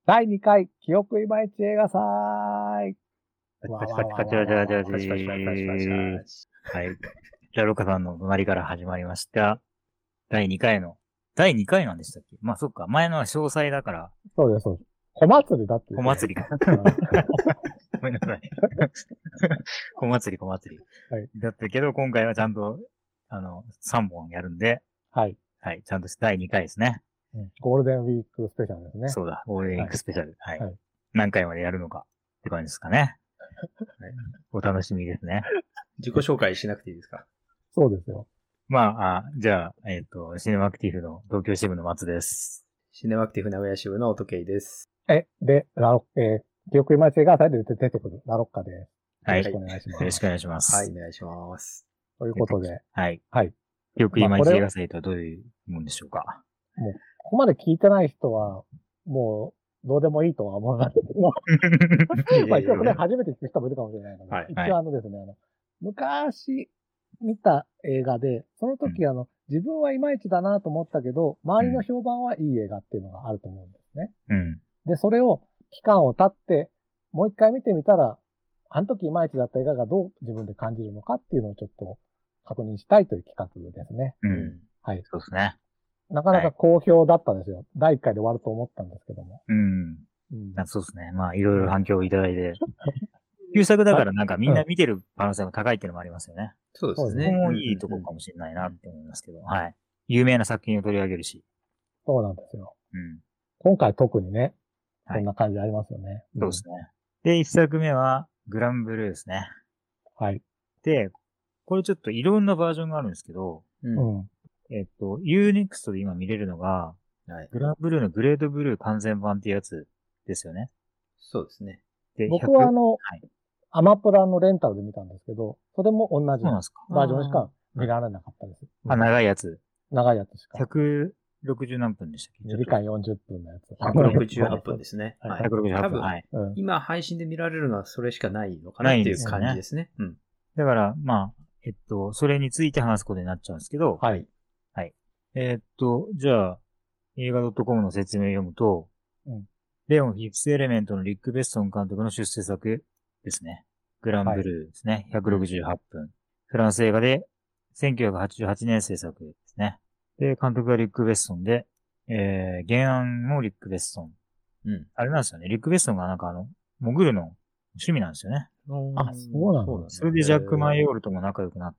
第2回、記憶いまいち映画祭。 パチパチパチパチパチパチパチパチパチパチパチ。はい。じゃあ、ロカさんの隣から始まりました。第2回なんでしたっけ？まあ、そっか。前のは詳細だから。 そうです、そうです。小祭りだって小祭りか。ごめんなさい。小祭り。 はい。 だったけど、今回はちゃんと、3本やるんで。 はい。 はい。ちゃんと第2回ですね。 ゴールデンウィークスペシャルですね。 そうだ。ゴールデンウィークスペシャル。はい。 はい。 何回までやるのかって感じですかね。はい、お楽しみですね。 自己紹介しなくていいですか？ そうですよ。 まあ、じゃあ、シネマクティブの東京支部の松です。 シネマクティブ名古屋支部の音慶です。 で、記憶いまいち映画祭で出てくるラロッカです。 はい。 よろしくお願いします。 よろしくお願いします。 はい、お願いします。 ということで。 はい。 はい。 記憶いまいち映画祭とはどういうもんでしょうか？ もう、ここまで聞いてない人は、もう、どうでもいいとは思いますけど、まあ、一応これ初めて聞く人もいるかもしれないので、 はい、 一応ですね、昔見た映画で、その時自分はいまいちだなと思ったけど、周りの評判はいい映画っていうのがあると思うんですね。 うん。 で、それを期間を経って、もう一回見てみたら、あの時いまいちだった映画がどう自分で感じるのかっていうのをちょっと確認したいという企画ですね。 うん。 はい。 そうですね。 なかなか好評だったんですよ。第1回で終わると思ったんですけども。 うん。そうですね。まあ、いろいろ反響をいただいて。旧作だからなんかみんな見てる可能性も高いっていうのもありますよね。 そうですね。 そこもいいとこかもしれないなって思いますけど。はい。有名な作品を取り上げるし。 そうなんですよ。 うん。 今回特にね、こんな感じありますよね。 そうですね。で、一作目は、グランブルーですね。 はい。 で、これちょっといろんなバージョンがあるんですけど、Unext で今見れるのが、グランブルーのグレードブルー完全版っていうやつですよね。 そうですね。 で、僕はアマプラのレンタルで見たんですけど、それも同じバージョンしか見られなかったです。 長いやつ。 長いやつしか。 160何分でしたっけ？ 2 時間40分のやつ。 168分ですね。 はい。168分。はい。 今配信で見られるのはそれしかないのかなっていう感じですね。 だから、まあ、それについて話すことになっちゃうんですけど、 はい。 はい。じゃあ、映画 .com の説明を読むと、レオン・フィフス・エレメントのリック・ベッソン監督の出世作ですね。グランブルーですね。168分。フランス映画で1988年制作ですね。で、監督がリック・ベッソンで、原案もリック・ベッソン。あれなんですよね。リック・ベッソンがなんか潜るの趣味なんですよね。 あ、そうなんだ。 それでジャック・マイオールとも仲良くなって、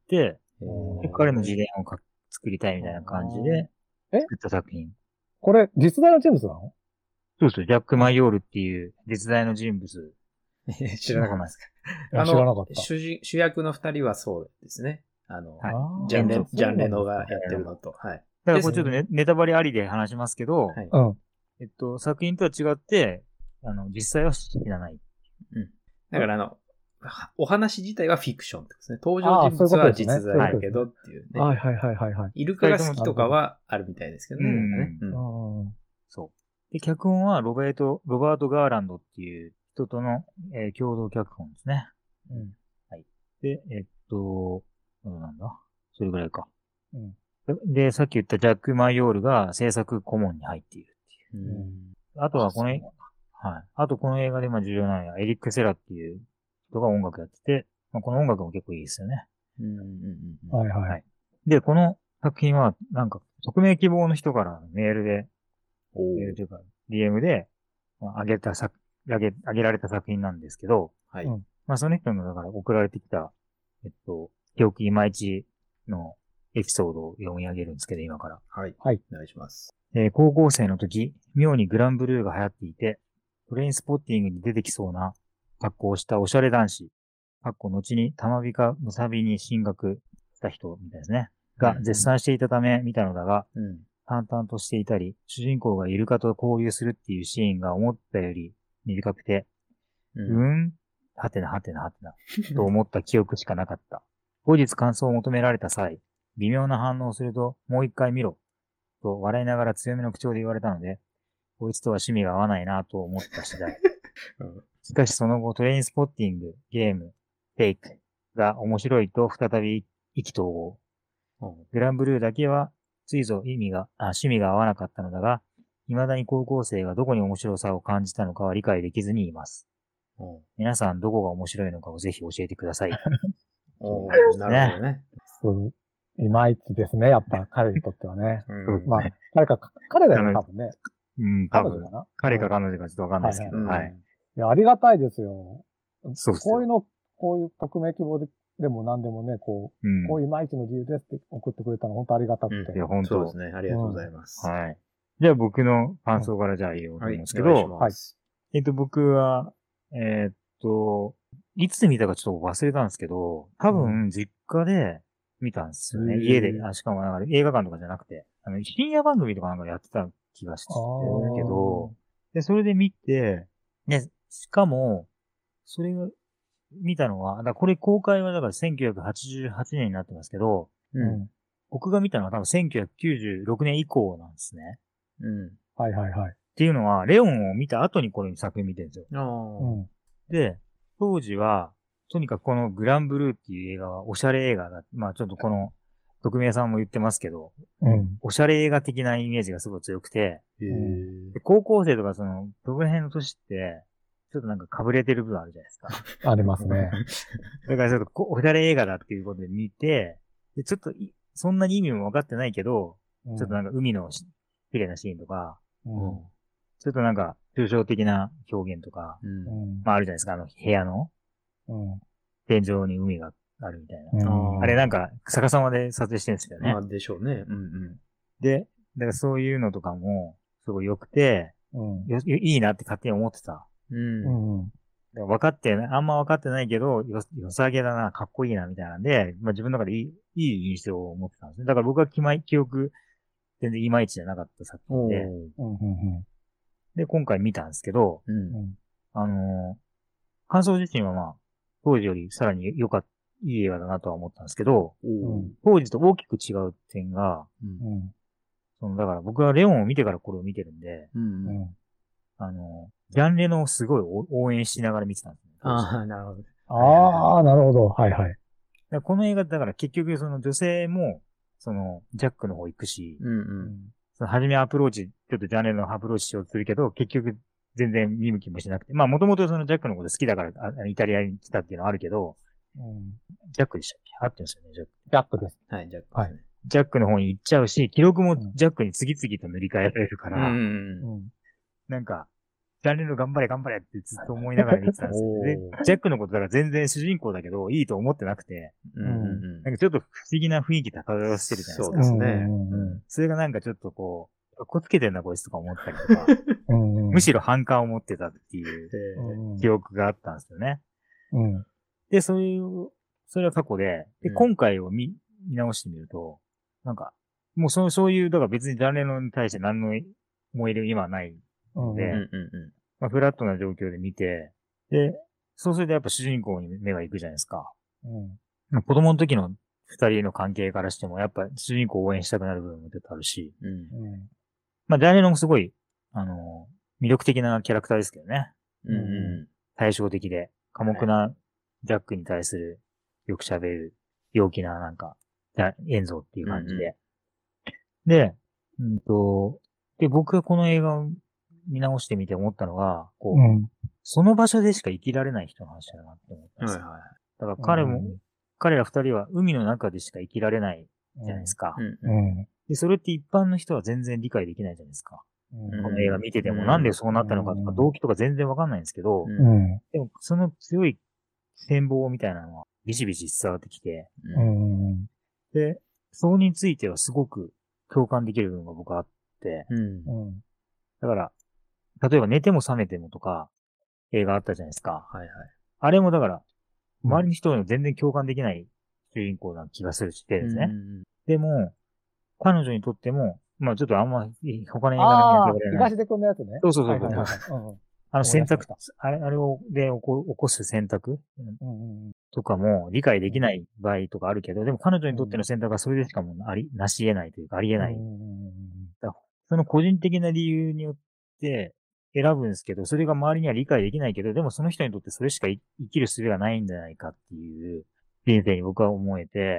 彼の自伝を作りたいみたいな感じで、作った作品。 これ、実在の人物なの？ そうですよ。ジャック・マイオールっていう実在の人物。 知らなかったですか？知らなかった。 主役の二人はそうですね。ジャンレノがやってるのと。はい。 だからこれちょっとネタバレありで話しますけど、作品とは違って、実際は知らない。 だからお話自体はフィクションですね。登場人物は実在だけどっていうね。 はい。 イルカが好きとかはあるみたいですけどね。 そう。で、脚本はロバート・ガーランドっていう人との、共同脚本ですね。はい。で、なんだそれぐらいか。で、さっき言ったジャック・マイオールが制作顧問に入っているっていう。あとはこの映画で重要なのはエリック・セラっていう人が音楽やってて、この音楽も結構いいですよね。はい。で、この作品は、なんか、匿名希望の人からメールというか、DM で、あげられた作品なんですけど、その人の、だから送られてきた、記憶いまいちのエピソードを読み上げるんですけど、今から。 はい。お願いします。 高校生の時、妙にグランブルーが流行っていて、トレインスポッティングに出てきそうな格好をしたおしゃれ男子、後に玉美かむさびに進学した人みたいですね。が絶賛していたため見たのだが、淡々としていたり、主人公がイルカと交流するっていうシーンが思ったより短くて、はてなと思った記憶しかなかった。後日感想を求められた際、微妙な反応をすると、もう一回見ろ、と笑いながら強めの口調で言われたので、こいつとは趣味が合わないなと思った次第。しかしその後、トレインスポッティング、ゲーム、フェイクが面白いと再び意気投合。グランブルーだけは、ついぞ趣味が合わなかったのだが、 未だに高校生がどこに面白さを感じたのかは理解できずにいます。皆さんどこが面白いのかをぜひ教えてください。 なるほどね。 いまいちですね、やっぱ彼にとってはね。まあ、彼だよね、多分ね。 多分。彼か彼女かちょっとわかんないですけど。はい。 いや、ありがたいですよ。 そうですこういう匿名希望でも何でもね、こういまいちの理由ですって送ってくれたの本当ありがたくて。 いや、本当そうですね。ありがとうございます。 はい。じゃあ僕の感想からじゃあ言おうと思うんですけど、 はい。 僕は、いつ見たかちょっと忘れたんですけど、多分実家で見たんですよね。家で、しかもなんか映画館とかじゃなくて、深夜番組とかなんかやってた気がしてるけど、で、それで見て、ね、しかも、それが、見たのは、これ公開はだから1988年になってますけど、僕が見たのは多分1996年以降なんですね。 はいはいはい。 っていうのは、レオンを見た後にこれ作品見てるんですよ。で、当時は、とにかくこのグランブルーっていう映画はおしゃれ映画だ。まあちょっとこの、徳宮さんも言ってますけど、おしゃれ映画的なイメージがすごい強くて、で高校生とかどこら辺の年って、ちょっとなんか被れてる部分あるじゃないですか。 ありますね。 だからちょっとおしゃれ映画だっていうことで見て、でちょっとそんなに意味も分かってないけど、ちょっとなんか海の綺麗なシーンとか、ちょっとなんか抽象的な表現とか、まああるじゃないですか、部屋の、天井に海があるみたいな。あれなんか逆さまで撮影してるんですよね。 まあでしょうね。 で、だからそういうのとかもすごい良くて、いいなって勝手に思ってた。分かってない、あんま分かってないけど、良さげだな、かっこいいな、みたいなんで、まあ自分の中でいい印象を持ってたんですね。だから僕は記憶、全然いまいちじゃなかった作品で、で、今回見たんですけど、感想自身はまあ、当時よりさらにいい映画だなとは思ったんですけど、当時と大きく違う点が、だから僕はレオンを見てからこれを見てるんで、ジャンレノをすごい応援しながら見てたんですね。 ああ、なるほど。 ああ、なるほど。はいはい。 この映画だから結局女性も、ジャックの方行くし、初めちょっとジャンレノのアプローチしようとするけど、結局全然見向きもしなくて、まあもともとジャックのこと好きだからイタリアに来たっていうのはあるけど、ジャックでしたっけ？合ってますよね、ジャック。 ジャックです。 はい、ジャックですね。 ジャックの方に行っちゃうし、記録もジャックに次々と塗り替えられるから、なんか、ジャンレノ頑張れ頑張れってずっと思いながら見てたんですよ。で、ジャックのことだから全然主人公だけど、いいと思ってなくて、なんかちょっと不思議な雰囲気漂わせてるじゃないですか。 そうですね。 それがなんかちょっとこう、かっこつけてんなこいつとか思ったりとか、むしろ反感を持ってたっていう記憶があったんですよね。で、それは過去で、今回を見直してみると、なんか、もうそういう、だから別にジャンレノに対して何の思い入れ今はないので、まあ、フラットな状況で見て、で、そうするとやっぱ主人公に目が行くじゃないですか。子供の時の二人の関係からしても、やっぱ主人公を応援したくなる部分も出てあるし、まあ、ジャンレノもすごい、魅力的なキャラクターですけどね。対照的で、寡黙なジャックに対する、よく喋る、陽気ななんか、エンゾっていう感じで。で、僕がこの映画を見直してみて思ったのが、その場所でしか生きられない人の話だなって思ったんですよ。だから彼ら二人は海の中でしか生きられないじゃないですか。で、それって一般の人は全然理解できないじゃないですか。この映画見ててもなんでそうなったのかとか動機とか全然わかんないんですけど、でもその強い戦望みたいなのはビシビシ伝わってきて、で、それについてはすごく共感できる部分が僕はあって、だから、例えば寝ても覚めてもとか映画あったじゃないですか。あれもだから、周りの人にも全然共感できない主人公な気がするしてですね。でも、彼女にとっても、まあちょっとあんま他の映画の見東出君のやつね。 そう。選択、あれで起こす選択とかも理解できない場合とかあるけど、でも彼女にとっての選択はそれでしかもなし得ないというか、あり得ない。その個人的な理由によって選ぶんですけど、それが周りには理解できないけど、でもその人にとってそれしか生きる術がないんじゃないかっていう人生に僕は思えて、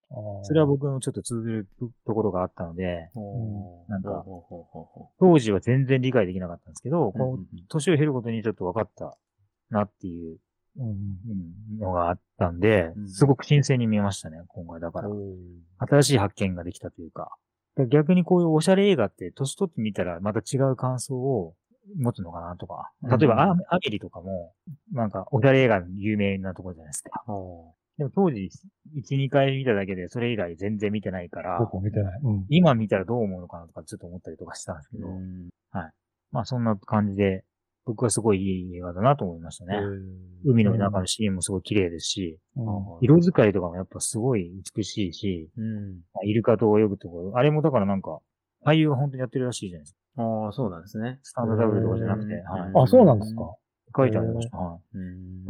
それは僕のちょっと通ずるところがあったので、なんか、 ほうほうほうほ当時は全然理解できなかったんですけど、 う。 こう年を経ることにちょっと分かったなっていうのがあったんで、すごく新鮮に見えましたね、今回だから。新しい発見ができたというか。逆にこういうおしゃれ映画って年取ってみたらまた違う感想を持つのかなとか。例えばアメリとかも、なんかおしゃれ映画有名なところじゃないですか。でも当時1、2回見ただけでそれ以来全然見てないから、 僕見てない。 今見たらどう思うのかなとかちょっと思ったりとかしたんですけど、はい。まあそんな感じで、僕はすごいいい映画だなと思いましたね。海の中のシーンもすごい綺麗ですし、色使いとかもやっぱすごい美しいし、イルカと泳ぐところ、あれもだからなんか、俳優が本当にやってるらしいじゃないですか。 ああ、そうなんですね。 スタンドダブルとかじゃなくて、はい。 あ、そうなんですか。 書いてありました。はい。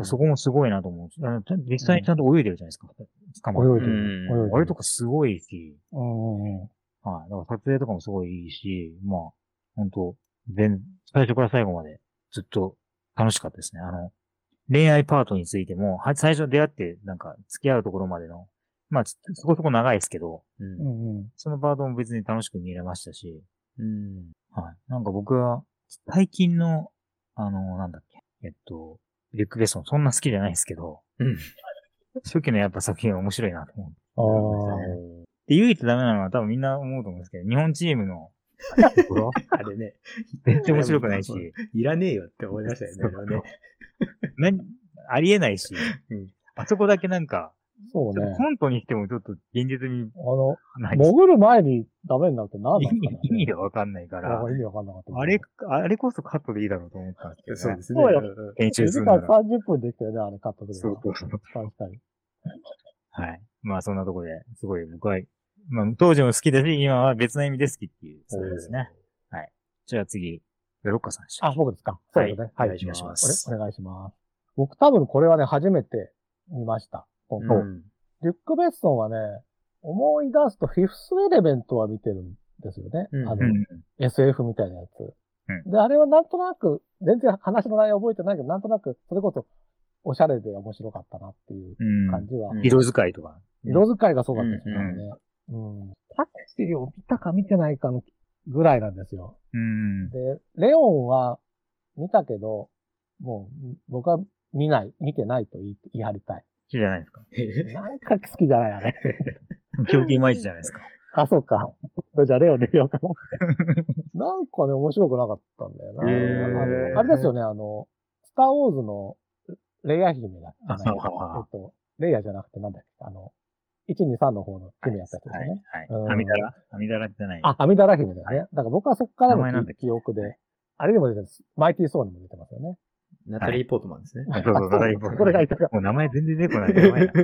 そこもすごいなと思う。実際にちゃんと泳いでるじゃないですか。捕まって。 泳いでる。 あれとかすごいし、 はい。だから撮影とかもすごいいいし、まあ、本当最初から最後までずっと楽しかったですね。恋愛パートについても、最初出会って、なんか、付き合うところまでの、まあ、そこそこ長いですけど、そのパートも別に楽しく見れましたし、はい。なんか僕は、最近の、なんだっけ、リュック・ベッソン、そんな好きじゃないですけど、初期のやっぱ作品は面白いなと思う。で、唯一ダメなのは多分みんな思うと思うんですけど、日本チームの、 あれね。 全然面白くないし。 いらねえよって思いましたよね。 ありえないし、あそこだけなんか、 そうね。 コントにしてもちょっと現実に潜る前にダメになるって何なんですかね。 意味がわかんないから。 意味わかんなかった。 あれこそカットでいいだろうと思ったんですけどね。 そうですね。 そうよ。 編集するなら。 2時間30分できたよね、あれカットで。 そう。 確かに。 はい。まあそんなところで、すごい僕は、まあ当時も好きだし、今は別の意味で好きっていう、そうですね。はい。じゃあ次、ベロッカさんでした。 僕ですか。そうですね。 はい。お願いします。 お願いします。僕多分これはね、初めて見ました。リュック・ベッソンはね、思い出すとフィフスエレメントは見てるんですよね。SF みたいなやつ。で、あれはなんとなく、全然話の内容覚えてないけど、なんとなく、それこそ、おしゃれで面白かったなっていう感じは。 色使いとか。 色使いがそうだったですよね。タクシーを見たか見てないかのぐらいなんですよ。で、レオンは見たけど、もう僕は見てないと言い張りたい。 好きじゃないですか。 なんか好きじゃないあれ。 狂気いまいちじゃないですか。 あ、そうか。じゃあレオンで見ようかな。なんかね、面白くなかったんだよな。あれですよね、スターウォーズのレイヤ姫だったね。レイヤじゃなくてなんだっけ、1、2、3の方の姫やったやつですね。 アミダラじゃない。 アミダラ姫だよね。だから僕はそこからの記憶で、あれにも出てます。マイティー・ソーにも出てますよね。 ナタリー・ポートマンですね。 そう、ナタリー・ポートマン。 これがいたか。 もう名前全然出てこない。やばいな。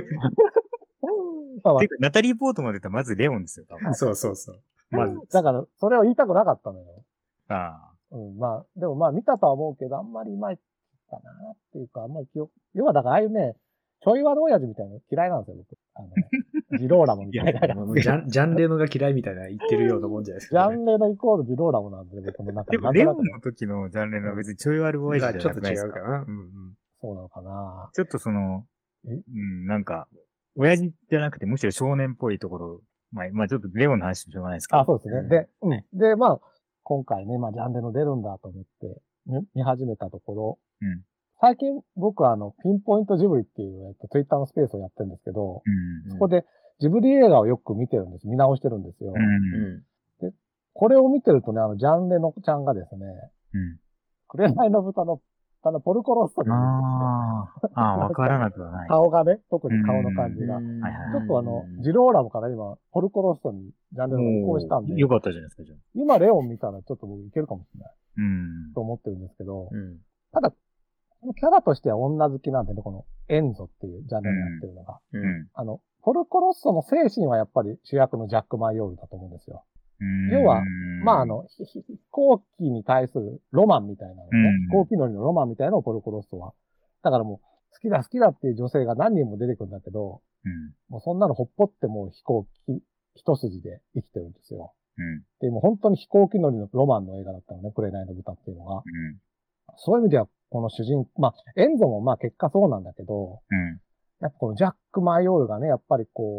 ナタリー・ポートマンで言ったらまずレオンですよ、多分。 そう。 まず。だから、それを言いたくなかったのよ。 まあ、でも見たとは思うけど、あんまりいまいちかなっていうか、あんまり要はだからああいうね、ちょい悪親父みたいなの嫌いなんですよ、僕。ジローラモみたいな。 ジャンレノが嫌いみたいな言ってるようなもんじゃないですか。 ジャンレノイコールジローラモなんで、僕の中で。でも、レオンの時のジャンレノは別にちょい悪親父じゃなくないですか。 ちょっと違うかな。 そうなのかな。 ちょっとなんか、親父じゃなくてむしろ少年っぽいところ、まあちょっとレオンの話もしょうがないですけど。 そうですね。で、今回ね、ジャンレノ出るんだと思って見始めたところ、最近僕はピンポイントジブリっていう、ツイッターのスペースをやってるんですけど、そこでジブリ映画をよく見てるんです。見直してるんですよ。で、これを見てるとね、ジャンレノちゃんがですね、紅の豚のポルコロッソに。 わからなくはない。 顔がね、特に顔の感じが。ちょっとジローラムから今、ポルコロッソにジャンレノが移行したんで。 よかったじゃないですか、じゃあ。 今レオン見たらちょっと僕いけるかもしれない。と思ってるんですけど、ただ、キャラとしては女好きなんでね、このエンゾっていうジャンルになってるのが。ポルコロッソの精神はやっぱり主役のジャック・マイオールだと思うんですよ。要は、飛行機に対するロマンみたいなのね、飛行機乗りのロマンみたいなのをポルコロッソは。だからもう、好きだっていう女性が何人も出てくるんだけど、もうそんなのほっぽってもう飛行機一筋で生きてるんですよ。で、もう本当に飛行機乗りのロマンの映画だったのね、紅の豚っていうのが。そういう意味では、この主人、エンゾも結果そうなんだけど、やっぱこのジャック・マイオールがね、やっぱりこう、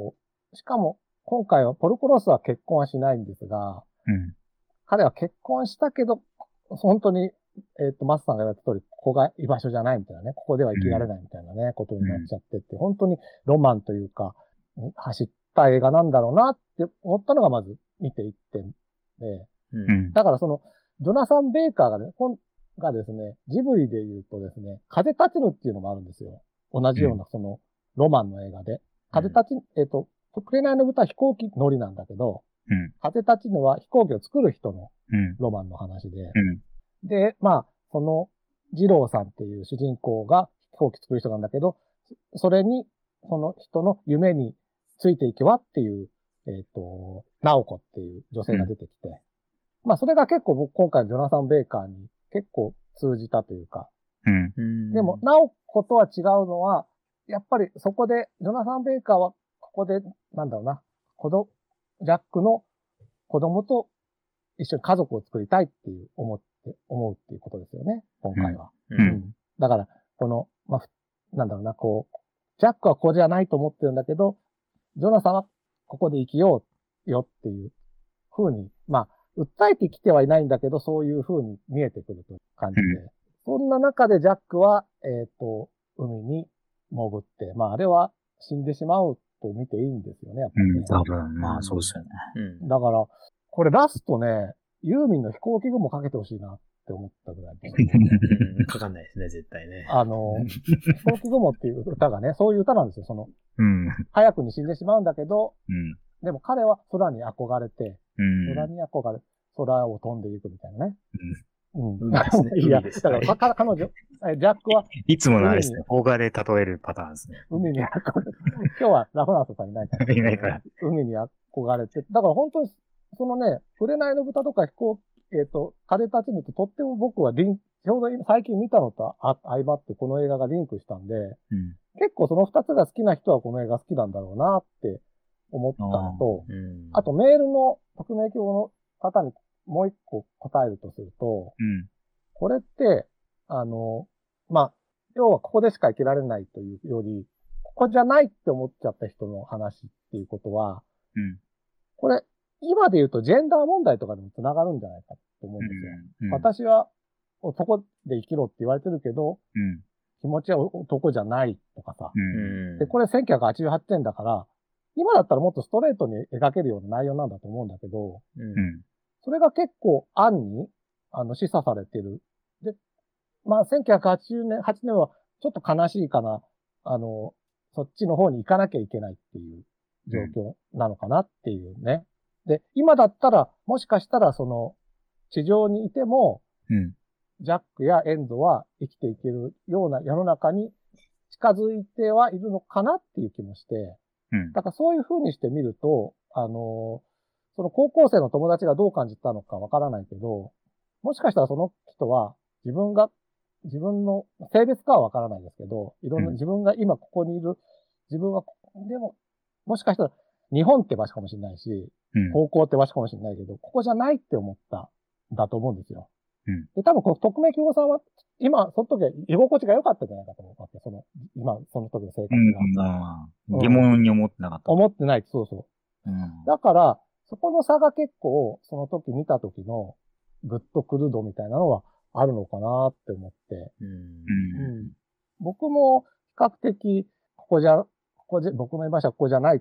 しかも、今回はポルコロスは結婚はしないんですが、彼は結婚したけど、本当に、マスさんが言われた通り、ここが居場所じゃないみたいなね、ここでは生きられないみたいなね、ことになっちゃってって、本当にロマンというか、走った映画なんだろうなって思ったのがまず見て一点で、だからその、ジョナサン・ベイカーがね、がですね、ジブリで言うとですね、風立ちぬっていうのがあるんですよ。同じようなその、ロマンの映画で。風立ち、紅の豚は飛行機乗りなんだけど、風立ちぬは飛行機を作る人のロマンの話で、で、まあ、その、二郎さんっていう主人公が飛行機作る人なんだけど、それに、その人の夢についていけばっていう、ナオコっていう女性が出てきて、まあ、それが結構僕今回のジョナサン・ベイカーに結構通じたというか、でも、ナオコとは違うのは、やっぱりそこで、ジョナサン・ベイカーはここで、なんだろうな、ジャックの子供と一緒に家族を作りたいっていう思うっていうことですよね、今回は。だから、この、まあ、なんだろうな、こう、ジャックはここじゃないと思ってるんだけど、ジョナサンはここで生きようよっていう風に、まあ、訴えてきてはいないんだけど、そういう風に見えてくるという感じで。そんな中でジャックは、海に潜って、まあ、あれは死んでしまうと見ていいんですよね、やっぱり、ね。 多分、まあ、そうですよね。 だから、これラストね、ユーミンの飛行機雲かけてほしいなって思ったぐらいです、 ね。かかんないですね、絶対ね。 飛行機雲っていう歌がね、そういう歌なんですよ、早くに死んでしまうんだけど、でも彼は空に憧れて、空を飛んでいくみたいなね。いや、だから彼女、ジャックは。 いつものあれですね。邦画で例えるパターンですね。 海に憧れて、今日はラフランスさんいないから。 いないから。 海に憧れて、だから本当に、そのね、紅の豚とか風立ちぬってとっても僕はちょうど最近見たのと相まってこの映画がリンクしたんで、結構その二つが好きな人はこの映画好きなんだろうなって思ったのと、あとメールの匿名希望の方にもう一個答えるとすると、これって、まあ、要はここでしか生きられないというより、ここじゃないって思っちゃった人の話っていうことは、これ、今で言うとジェンダー問題とかでも繋がるんじゃないかと思うんですよ。私は男で生きろって言われてるけど、気持ちは男じゃないとかさ。で、これ1988年だから、今だったらもっとストレートに描けるような内容なんだと思うんだけど、それが結構暗に、示唆されてる。で、まあ、1980年、8年はちょっと悲しいかな。そっちの方に行かなきゃいけないっていう状況なのかなっていうね。で、今だったら、もしかしたら地上にいても、ジャックやエンゾは生きていけるような世の中に近づいてはいるのかなっていう気もして、だからそういう風にしてみると、その高校生の友達がどう感じたのかわからないけど、もしかしたらその人は自分の性別かはわからないですけど、いろんな自分が今ここにいる、自分は、でも、もしかしたら日本って場所かもしれないし、高校って場所かもしれないけど、ここじゃないって思ったんだと思うんですよ。で、多分この匿名希望さんは、今、その時は居心地が良かったんじゃないかと思うわけ。今、その時の生活が。 疑問に思ってなかった。 思ってない。そうそう。だから、そこの差が結構、その時見た時の、グッとくる度みたいなのはあるのかなって思って。僕も比較的、僕の居場所はここじゃないって、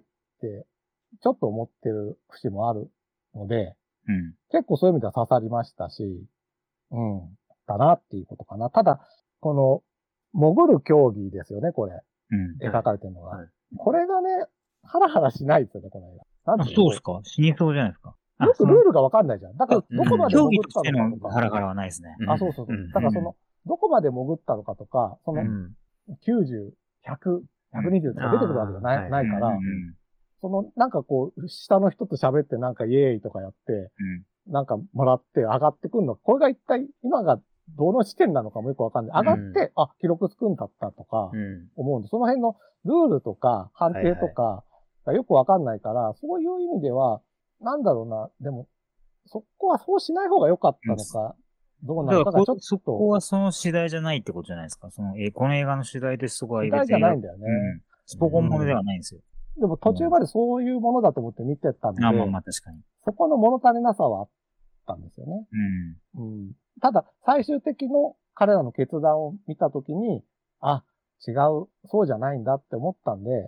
ちょっと思ってる節もあるので、結構そういう意味では刺さりましたし、だなっていうことかな。ただ、この、潜る競技ですよね、これ。描かれてるのが。これがね、ハラハラしないですよね、この映画。 そうですか？死にそうじゃないですか？ よくルールがわかんないじゃん。だから、どこまで潜ったのかとか。 ハラハラはないですね。 そうそうそう。だからどこまで潜ったのかとか、90、100、120とか出てくるわけじゃないから、なんかこう、下の人と喋ってなんかイエーイとかやって、なんかもらって上がってくるの。これが一体今がどの地点なのかもよくわかんない。上がって、記録つくんだったとか思うんで、その辺のルールとか判定とかがよくわかんないから、そういう意味では、なんだろうな、でも、そこはそうしない方が良かったのか、どうなのかがちょっと。 そこはその次第じゃないってことじゃないですか。この映画の次第でそこは次第じゃないんだよね。 スポコンものではないんですよ。 でも途中までそういうものだと思って見てたんで、 まあまあ確かに。 そこの物足りなさはあったんですよね。ただ、最終的の彼らの決断を見たときに、違う、そうじゃないんだって思ったんで、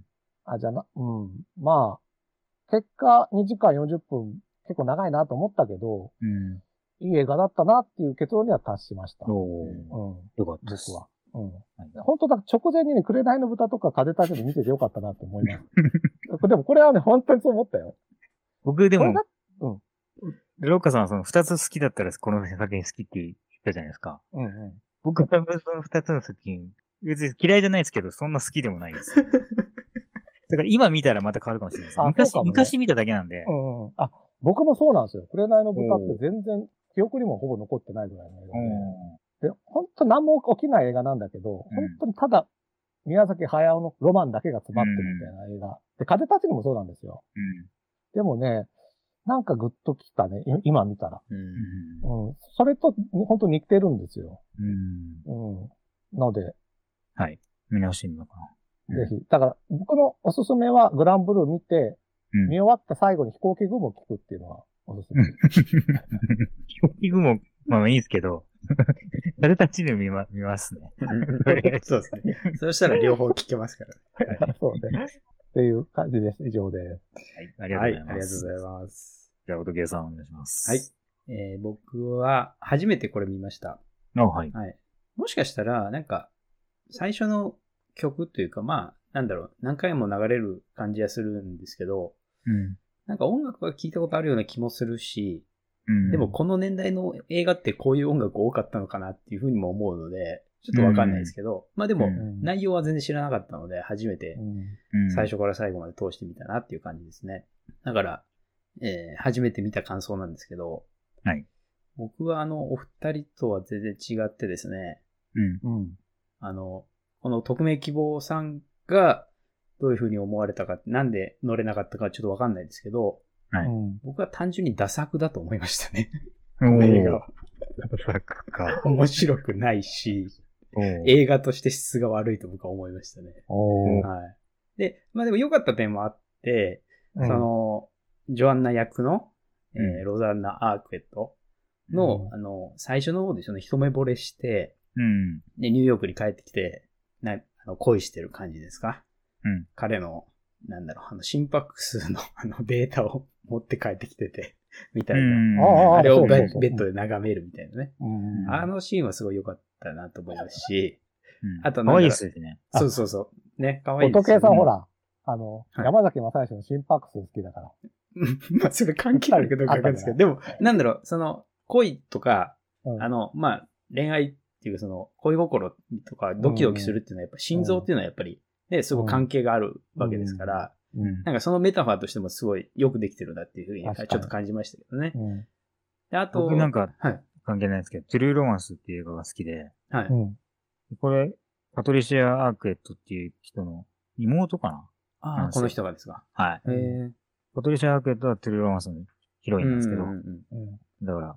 まあ、結果2時間40分結構長いなと思ったけど、いい映画だったなっていう結論には達しました。 よかったです。 僕は。本当だ、直前にね、紅の豚とか風立ちで見ててよかったなと思います。でもこれはね、本当にそう思ったよ。 僕でも、ロッカさんはその2つ好きだったらこの作品好きって言ったじゃないですか。僕はその2つの作品、別に嫌いじゃないですけど、そんな好きでもないです。だから今見たらまた変わるかもしれないです。昔見ただけなんで。 僕もそうなんですよ。紅の豚って全然記憶にもほぼ残ってないぐらいの映画で。本当何も起きない映画なんだけど、本当にただ宮崎駿のロマンだけが詰まってるみたいな映画。で、風立ちにもそうなんですよ。でもね、なんかグッときたね、今見たら。それと本当に似てるんですよ。ので。 はい。見直してみようかな。ぜひ。だから、僕のおすすめはグランブルー見て、見終わった最後に飛行機雲を聞くっていうのがおすすめ。 飛行機雲、まあいいですけど、風立ちで見ますね。 そうですね。そしたら両方聞けますからね。そうね。っていう感じです。以上です。 はい。ありがとうございます。 ありがとうございます。 じゃあ、おとけいさんお願いします。 はい。僕は初めてこれ見ました。 はい。 もしかしたら、なんか、最初の曲というか、何回も流れる感じはするんですけど、なんか音楽は聞いたことあるような気もするし、でもこの年代の映画ってこういう音楽多かったのかなっていうふうにも思うので、ちょっとわかんないですけど、でも内容は全然知らなかったので、初めて最初から最後まで通してみたなっていう感じですね。だから、初めて見た感想なんですけど、僕はお二人とは全然違ってですね、この匿名希望さんがどういうふうに思われたか、なんで乗れなかったかちょっとわかんないですけど、僕は単純にダ作だと思いましたね。映画は。 ダ作か。 面白くないし、映画として質が悪いと僕は思いましたね。で、でも良かった点もあって、ジョアンナ役の、ロザンナ・アークエットの、最初の方で一目惚れして、で、ニューヨークに帰ってきて、恋してる感じですか？彼の、心拍数のデータを持って帰ってきてて、みたいな。あれをベッドで眺めるみたいなね。あのシーンはすごい良かったなと思いますし、あと可愛いですね。 そう。ね、可愛いです。 おとけいさんほら、山崎正義の心拍数好きだから。 それ関係あるかどうかわかんないですけど、でも、恋とか、恋愛っていう恋心とかドキドキするっていうのはやっぱ心臓っていうのはやっぱりね、すごい関係があるわけですから、なんかそのメタファーとしてもすごいよくできてるなっていうふうにちょっと感じましたけどね。 で、あと、僕なんか関係ないですけど、トゥルーロマンスっていう映画が好きで、これ、パトリシア・アークエットっていう人の妹かな？ この人がですか。 はい。パトリシア・アークエットはトゥルーロマンスのヒロインなんですけど、だから、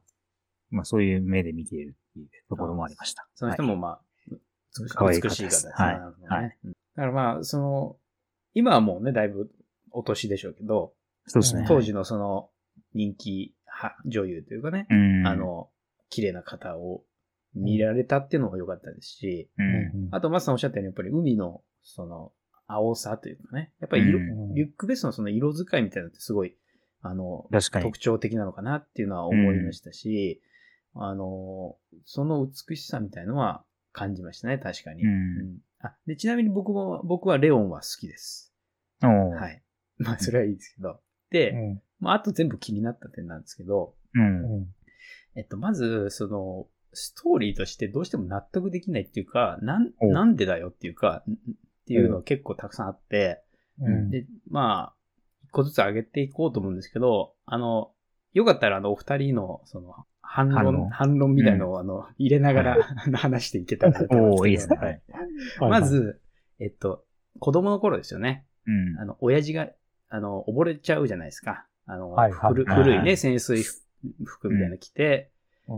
そういう目で見ているっていうところもありました。 その人も美しい方ですね。だから今はもうね、だいぶお年でしょうけど、 そうですね。 当時の人気女優というかね、綺麗な方を見られたっていうのも良かったですし、あと、マスさんおっしゃったように、やっぱり海の、青さというかね、やっぱりリュックベストの色使いみたいなのってすごい、特徴的なのかなっていうのは思いましたし、その美しさみたいのは感じましたね、確かに。で、ちなみに僕はレオンは好きです。はい。それはいいですけど。で、あと全部気になった点なんですけど、まず、ストーリーとしてどうしても納得できないっていうか、なんでだよっていうか、っていうのが結構たくさんあって、で、一個ずつ上げていこうと思うんですけど、よかったらお二人の、反論みたいなのを入れながら話していけたらと思うんですけど。いいですね。まず、子供の頃ですよね。親父が、溺れちゃうじゃないですか。古いね、潜水服みたいなの着て、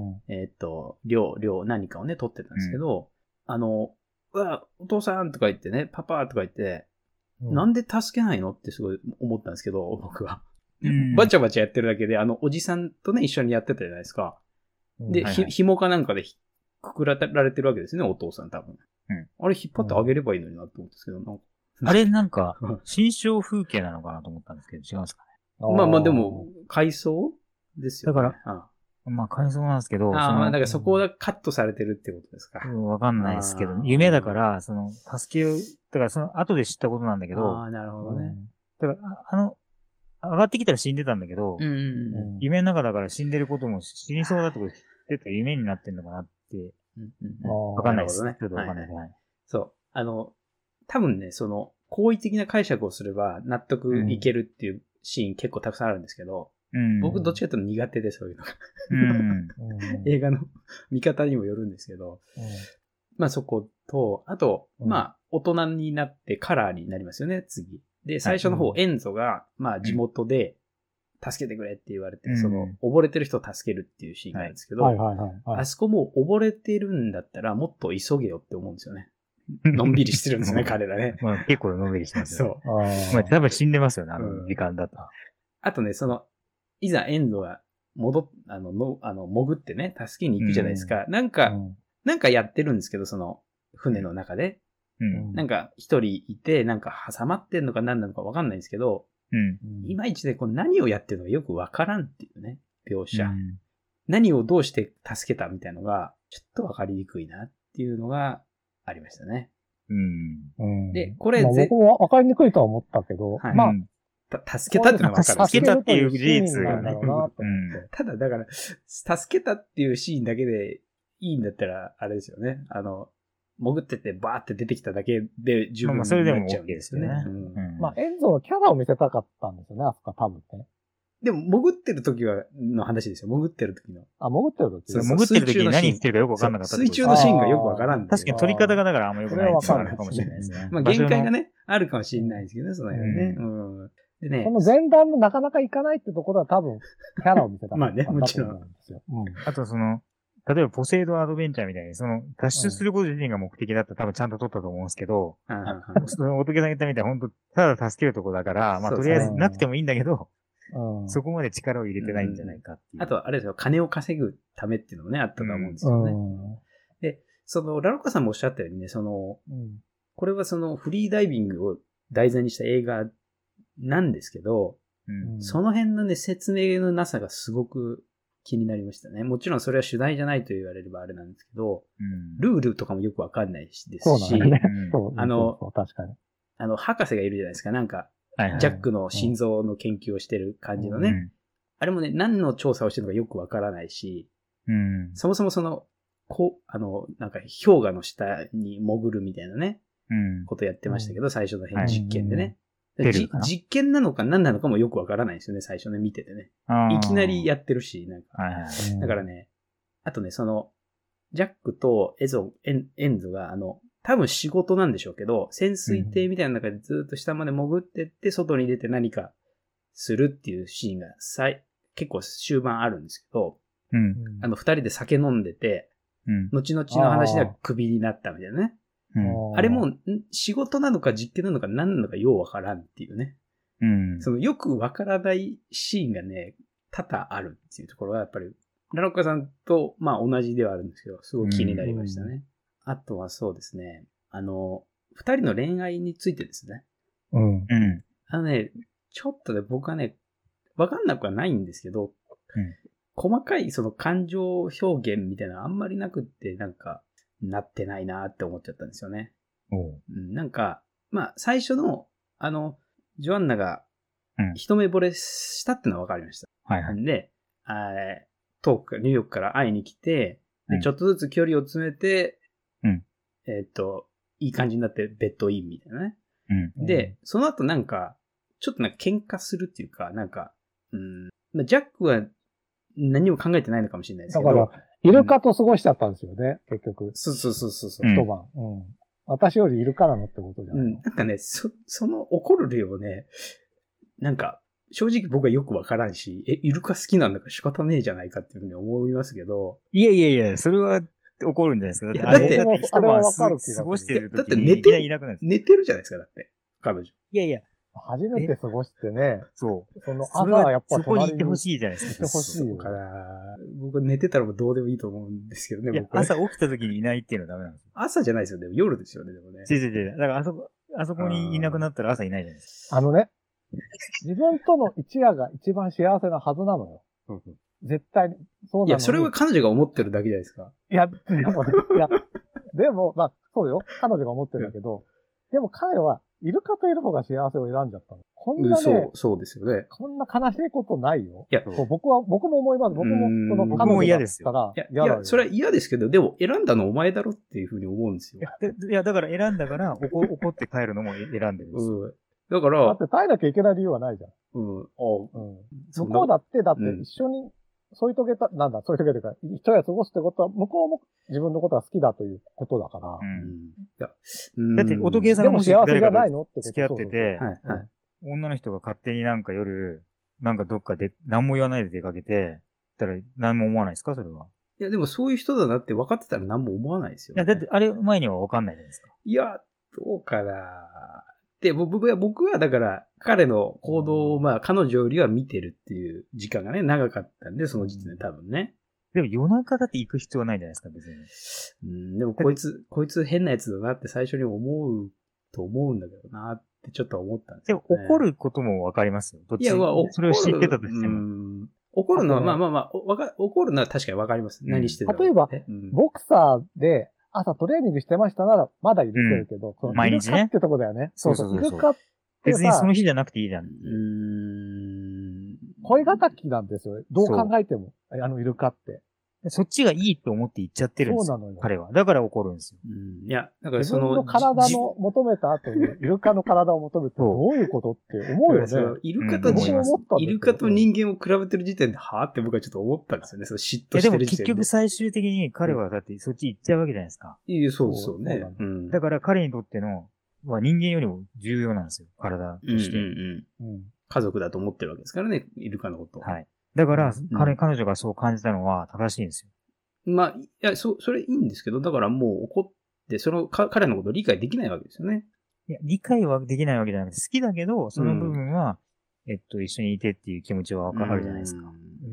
何かをね、撮ってたんですけど、うわ、お父さんとか言ってね、パパとか言って、 なんで助けないのってすごい思ったんですけど、僕は。バチャバチャやってるだけで、おじさんとね、一緒にやってたじゃないですか。で、紐かなんかでくくられてるわけですね、お父さん多分。あれ引っ張ってあげればいいのになって思うんですけど、 あれなんか、新象風景なのかなと思ったんですけど、違うんですかね。 まあまあでも、回想ですよね。 だから、まあ回想なんですけど、 だからそこがカットされてるってことですか。 わかんないですけど、夢だから、助けを、だから後で知ったことなんだけど、 なるほどね。 だから、上がってきたら死んでたんだけど、夢の中だから死んでることも死にそうだってこと知ってたら夢になってんのかなって、わかんないですね。ちょっとわかんない。 そう。多分ね、好意的な解釈をすれば納得いけるっていうシーン結構たくさんあるんですけど、僕どっちかというと苦手でそういうのが。映画の見方にもよるんですけど、まあそこと、あと、まあ大人になってカラーになりますよね、次。で、最初の方、エンゾが、まあ地元で助けてくれって言われて、溺れてる人を助けるっていうシーンがあるんですけど、あそこも溺れてるんだったらもっと急げよって思うんですよね。のんびりしてるんですね、彼らね。 まあ結構のんびりしてますよ。 そう。まあ多分死んでますよね、時間だと。 あとね、いざエンゾが潜ってね、助けに行くじゃないですか。なんかやってるんですけど、船の中で。なんか一人いて、なんか挟まってんのか何なのかわかんないんですけど、いまいちね、何をやってるのかよくわからんっていうね、描写。何をどうして助けたみたいのが、ちょっとわかりにくいなっていうのがありましたね。で、これ僕もわかりにくいとは思ったけど、まあ、助けたっていうのはわかる。 助けたっていう事実がね。 ただ、だから、助けたっていうシーンだけでいいんだったら、あれですよね。潜っててバーって出てきただけで十分になっちゃうんですよね。 まあ、エンゾのキャラを見せたかったんですよね、あそこは多分ね。 でも、潜ってる時の話ですよ。潜ってる時の。 潜ってる時潜ってる時に何言ってるかよくわかんなかった。 水中のシーンがよくわからん。 確かに撮り方がだからあんまよくないかもしれないですね。 まあ、限界がね、あるかもしれないですけどね、その辺ね。 でね。この前段もなかなかいかないってところは多分、キャラを見せたかった。 まあね、もちろん。 あと例えばポセイドアドベンチャーみたいに、脱出すること自身が目的だったら多分ちゃんと撮ったと思うんですけど、仏さんが言ったみたいに本当ただ助けるとこだから、まあとりあえずなくてもいいんだけど、そこまで力を入れてないんじゃないかっていう。 あとはあれですよ、金を稼ぐためっていうのもね、あったと思うんですよね。で、ラロッカさんもおっしゃったようにね、これはフリーダイビングを題材にした映画なんですけど、その辺のね、説明のなさがすごく気になりましたね。もちろんそれは主題じゃないと言われればあれなんですけど、ルールとかもよくわかんないですし、 確かに。 博士がいるじゃないですか、なんか、ジャックの心臓の研究をしてる感じのね。あれもね、何の調査をしてるのかよくわからないし、そもそもなんか氷河の下に潜るみたいなね、ことやってましたけど、最初の辺実験でね。実験なのか何なのかもよくわからないですよね、最初ね、見ててね。いきなりやってるし、なんか。だからね、あとね、ジャックとエンゾが、多分仕事なんでしょうけど、潜水艇みたいな中でずっと下まで潜ってって、外に出て何かするっていうシーンが結構終盤あるんですけど、二人で酒飲んでて、後々の話ではクビになったみたいなね。あれも仕事なのか実験なのか何なのかようわからんっていうね。よくわからないシーンがね、多々あるっていうところはやっぱり、ラロッカさんとまあ同じではあるんですけど、すごい気になりましたね。あとはそうですね、二人の恋愛についてですね。ちょっとね、僕はね、わかんなくはないんですけど、細かい感情表現みたいなのあんまりなくって、なんか、なってないなって思っちゃったんですよね。なんか、まあ、最初の、ジョアンナが、一目惚れしたってのは分かりました。で、ニューヨークから会いに来て、でちょっとずつ距離を詰めて、いい感じになってベッドインみたいなね。で、その後なんか、ちょっとなんか喧嘩するっていうか、なんか、ジャックは何も考えてないのかもしれないですけど。 だから、イルカと過ごしちゃったんですよね、結局。 そう。 一晩。私よりイルカなのってことじゃない。 なんかね、怒る量ね、なんか、正直僕はよくわからんし、イルカ好きなんだから仕方ねえじゃないかっていうふうに思いますけど。 いや、それは怒るんじゃないですか。 だって、 一晩過ごしてる時にだって寝てるじゃないですか、だって。 彼女。 いやいや。 初めて過ごしてね。 そう。 その朝はやっぱそこにいてほしいじゃないですか。 いてほしいよ。 僕寝てたらもうどうでもいいと思うんですけどね。 いや、朝起きた時にいないっていうのはダメなんですよ。 朝じゃないですよね。夜ですよね、でもね。 違う。だからあそこにいなくなったら朝いないじゃないですか。 自分との一夜が一番幸せなはずなのよ。絶対に。そうなの。 いや、それは彼女が思ってるだけじゃないですか。 いや、でも、まあ、そうよ。彼女が思ってるんだけど、でも彼は、イルカといる方が幸せを選んじゃったの。こんなね、 そうですよね。 こんな悲しいことないよ。 いや、 僕も思います。僕も、 僕も嫌ですよ。 いや、それは嫌ですけど、でも選んだのお前だろっていうふうに思うんですよ。 いや、だから選んだから、怒って帰るのも選んでるんですよ。 だから。 だって耐えなきゃいけない理由はないじゃん。向こうだって、一緒に添い遂げた、添い遂げというか、一夜過ごすってことは、向こうも自分のことが好きだということだから。 だって、音ゲーさんがもし幸せじゃないのって付き合ってて、女の人が勝手になんか夜、なんかどっかで、何も言わないで出かけて、たら何も思わないですかそれは。 いや、でもそういう人だなって分かってたら何も思わないですよ、ね。 いや、だってあれ前には分かんないじゃないですか。 いや、どうかな。で、僕はだから、彼の行動を彼女よりは見てるっていう時間がね、長かったんで、その時点で多分ね。 でも夜中だって行く必要はないじゃないですか、別に。でもこいつ変なやつだなって最初に思うと思うんだけどなってちょっと思ったんですよ、ね。 でも怒ることもわかりますよ。どっちそれを知ってたとしても。 怒るのは、怒るのは確かにわかります。何してた例えば、ボクサーで、朝トレーニングしてましたなら、まだ許せるけど、 毎日ね。 ってとこだよね。 そう。イルカって別にその日じゃなくていいじゃん。 恋敵なんですよ。どう考えても。イルカって。 そっちがいいと思って言っちゃってるんですよ。そうなのよ。彼は。だから怒るんですよ。 いや、だから自分の体の求めた後に、イルカの体を求めてどういうことって思うよね。 イルカと人間を比べてる時点で、はぁって僕はちょっと思ったんですよね。その嫉妬してる時点で。 でも結局最終的に彼はだってそっち行っちゃうわけじゃないですか。 そうですよね。 だから彼にとっての、人間よりも重要なんですよ。体として。 家族だと思ってるわけですからね、イルカのこと。 はい。だから、彼女がそう感じたのは正しいんですよ。いや、それいいんですけど、だからもう怒って、彼のことを理解できないわけですよね。 いや、理解はできないわけじゃなくて、好きだけど、その部分は、一緒にいてっていう気持ちはわかるじゃないですか。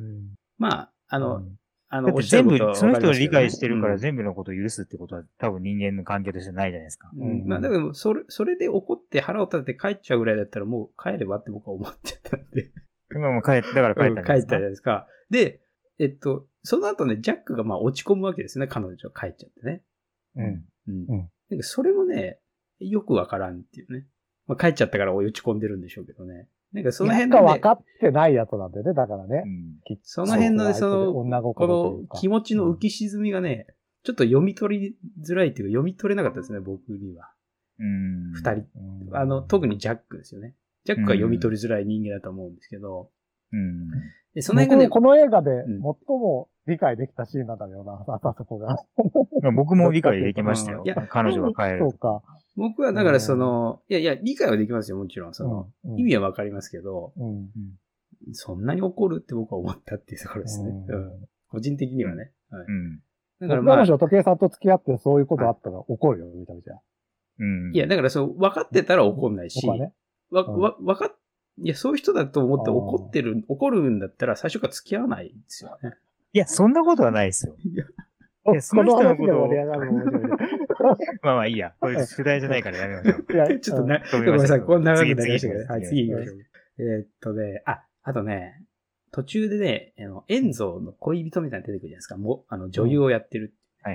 だって全部、その人を理解してるから全部のことを許すってことは多分人間の関係としてないじゃないですか。 だからそれで怒って腹を立てて帰っちゃうぐらいだったらもう帰ればって僕は思っちゃったんで。 今もだから帰ったじゃないですか。で、その後ね、ジャックが落ち込むわけですね、彼女が帰っちゃってね。なんかそれもね、よくわからんっていうね。帰っちゃったから落ち込んでるんでしょうけどね。なんかその辺の分かってないやつなんでね、だからね。 その辺のこの気持ちの浮き沈みがね、ちょっと読み取りづらいっていうか読み取れなかったですね、僕には。二人。特にジャックですよね。ジャックが読み取りづらい人間だと思うんですけど。 でその辺がね、この映画で最も理解できたシーンなんだよな、あそこが。 僕も理解できましたよ。彼女が帰る。 そうか。 僕はだからいや、理解はできますよ、もちろん。意味はわかりますけど、そんなに怒るって僕は思ったっていうところですね。個人的にはね。 だから彼女時計さんと付き合ってそういうことあったら怒るよ、めちゃめちゃ。 いや、だから分かってたら怒んないし、いや、そういう人だと思って怒るんだったら最初から付き合わないですよね。 いや、そんなことはないですよ。いや、その人のことを。まあいいや。これ主題じゃないからやめましょう。 いや、ちょっとごめんなさい。こんな長くなりましたけど。はい、次行きましょう。あとね、途中でね、エンゾの恋人みたいなの出てくるじゃないですか。女優をやってる。 はい。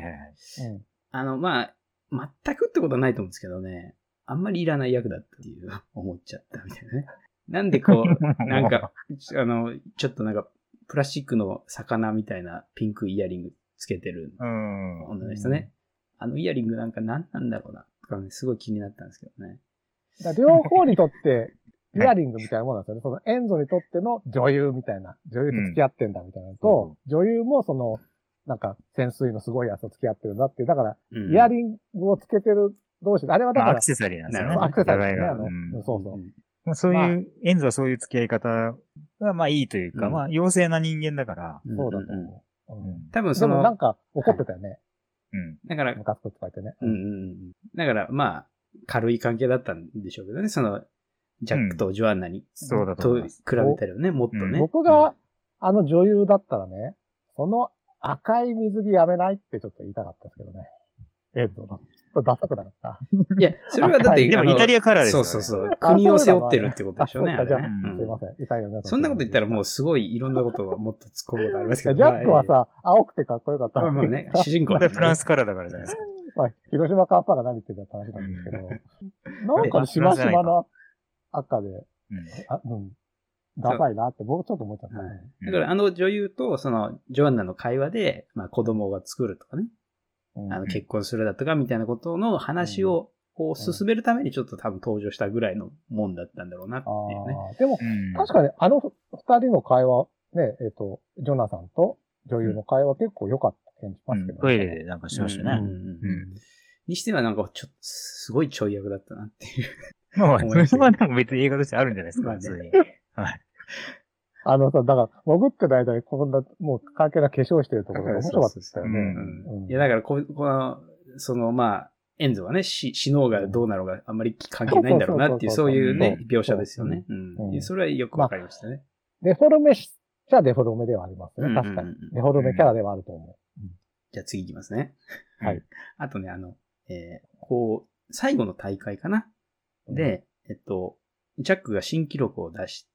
全くってことはないと思うんですけどね、あんまりいらない役だったっていう思っちゃったみたいなね。なんでなんか、ちょっとなんか、プラスチックの魚みたいなピンクイヤリングつけてる女の人ね。イヤリングなんか何なんだろうな、とかね、すごい気になったんですけどね。 両方にとって、イヤリングみたいなものなんですよね。そのエンゾにとっての女優みたいな、女優と付き合ってんだみたいなのと、女優もなんか潜水のすごいやつと付き合ってるんだっていう、だから、イヤリングをつけてる同士で、あれはだから。 アクセサリーなんですよね。 アクセサリーですね。そう。 そういう、エンゾはそういう付き合い方がいいというか、妖精な人間だから。 そうだと思う。 多分でもなんか怒ってたよね。 だから、 ムカつくって書いてね。 だから軽い関係だったんでしょうけどね、その、ジャックとジョアンナに、 そうだと思います。 比べたらね、もっとね。 僕が、女優だったらね、その赤い水着やめないってちょっと言いたかったですけどね。ダサくなかった。 いや、それはだって、 でもイタリアカラーですよね。 そうそうそう。国を背負ってるってことでしょうね。 じゃあ、すいません。イタリアのそんなこと言ったらもうすごいいろんなことをもっと突っ込むことありますけど。 ジャックはさ、青くてかっこよかった。 まあね、主人公はフランスカラーだからじゃないですか。 まあ、広島カーパが何言ってるか話なんですけど、なんかしましまの赤で、ダサいなって僕ちょっと思っちゃったね。 だから女優とそのジョアンナの会話で、まあ子供が作るとかね、結婚するだとかみたいなことの話をこう進めるためにちょっと多分登場したぐらいのもんだったんだろうなっていうね。 でも、確かに二人の会話、ね、ジョナサンと女優の会話結構良かった気がしますけどね。 トイレでなんかしましたね。 にしてはなんかすごいちょい役だったなっていう。 まあ、それはなんか別に映画としてあるんじゃないですか、普通に。はい。 だから、潜ってる間にこんな、もう関係な化粧してるところが面白かったですよね。 いや、だからまあ、エンゾはね、死のうがどうなろうがあんまり関係ないんだろうなっていう、そういうね、描写ですよね。それはよくわかりましたね。 デフォルメしちゃデフォルメではありますね。確かに。デフォルメキャラではあると思う。 じゃあ次いきますね。 はい。 あとね、最後の大会かな。で、ジャックが新記録を出して、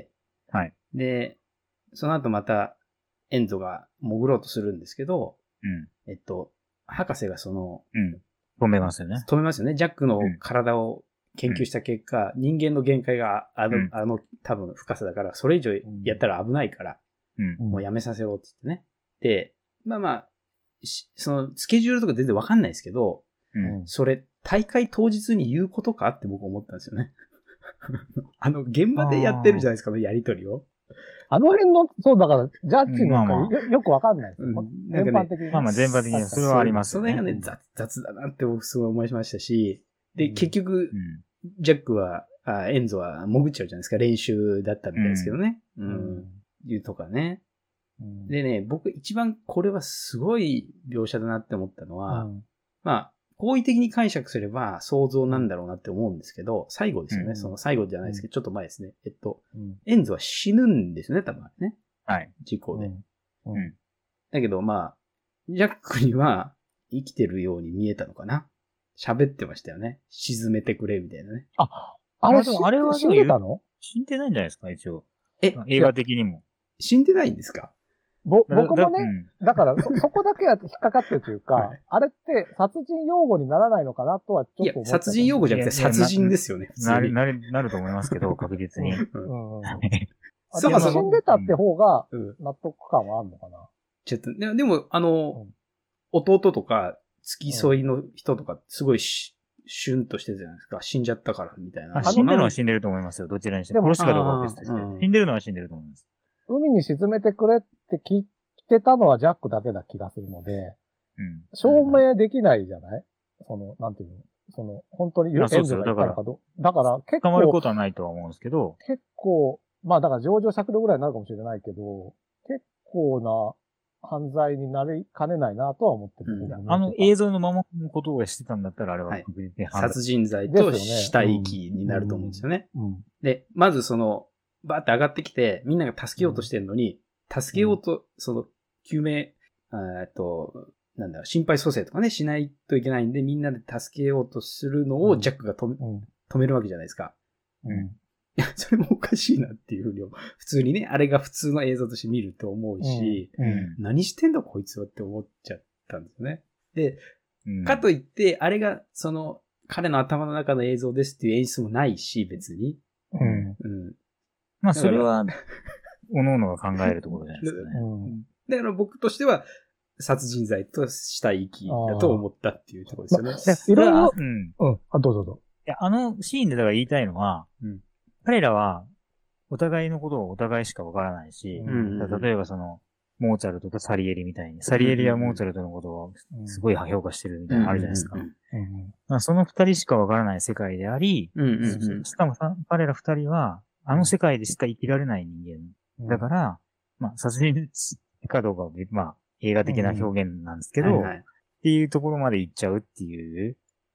はい。 で、その後また、エンゾが潜ろうとするんですけど、博士が止めますよね。 止めますよね。ジャックの体を研究した結果、人間の限界が多分深さだから、それ以上やったら危ないから、もうやめさせろって言ってね。で、まあ、そのスケジュールとか全然わかんないですけど、それ、大会当日に言うことかって僕思ったんですよね。現場でやってるじゃないですか、やりとりを。 辺の、そうだから、ジャッジのよくわかんないですよ。 全般的に。まあ全般的にそれはありますよね。その辺がね、雑だなって僕すごい思いましたし、で、結局、ジャックは、エンゾは潜っちゃうじゃないですか、練習だったみたいですけどね。いうとかね。でね、僕一番これはすごい描写だなって思ったのは、まあ、好意的に解釈すれば想像なんだろうなって思うんですけど、最後ですよね。その最後じゃないですけど、ちょっと前ですね。エンゾは死ぬんですよね、多分ね。 はい。 事故で。だけど、まあ、ジャックには生きてるように見えたのかな。喋ってましたよね。沈めてくれ、みたいなね。 あれは死んでたの？ 死んでないんじゃないですか、一応。映画的にも。 死んでないんですか？ 僕もね、だからそこだけは引っかかってるというか、あれって殺人用語にならないのかなとはちょっと思って。いや、 殺人用語じゃなくて殺人ですよね。 なると思いますけど、確実に。 死んでたって方が納得感はあるのかな。 ちょっと、でも、弟とか、付き添いの人とか、すごいシュンとしてるじゃないですか。死んじゃったから、みたいな。 死んでるのは死んでると思いますよ。どちらにしても。殺すかどうかは別として。死んでるのは死んでると思います。 海に沈めてくれって聞いてたのはジャックだけな気がするので、証明できないじゃない？なんていうの？本当にエンゾが言ったのかどう？だから結構。 捕まることはないとは思うんですけど。 結構、まあだから情状酌量ぐらいになるかもしれないけど、結構な犯罪になりかねないなとは思ってる。 映像のままのことをしてたんだったらあれは確実に殺人罪と死体遺棄になると思うんですよね。で、まずバーって上がってきて、みんなが助けようとしてるのに、助けようと、救命、心肺蘇生とかね、しないといけないんで、みんなで助けようとするのをジャックが止めるわけじゃないですか。いや、それもおかしいなっていうふうに、普通にね、あれが普通の映像として見ると思うし、何してんだこいつはって思っちゃったんですよね。で、かといって、あれが、彼の頭の中の映像ですっていう演出もないし、別に。 まあ、それは、各々が考えるところじゃないですかね。 だから僕としては、殺人罪と死体遺棄だと思ったっていうところですよね。 いろいろ、どうぞ。 いや、シーンでだから言いたいのは、彼らは、お互いのことをお互いしかわからないし、例えばモーツァルトとサリエリみたいに、サリエリはモーツァルトのことをすごい評価してるみたいなのあるじゃないですか。その二人しかわからない世界であり、しかも彼ら二人は、世界でしか生きられない人間。だから、まあ、殺人かどうかは、まあ、映画的な表現なんですけど、っていうところまで行っちゃうっていう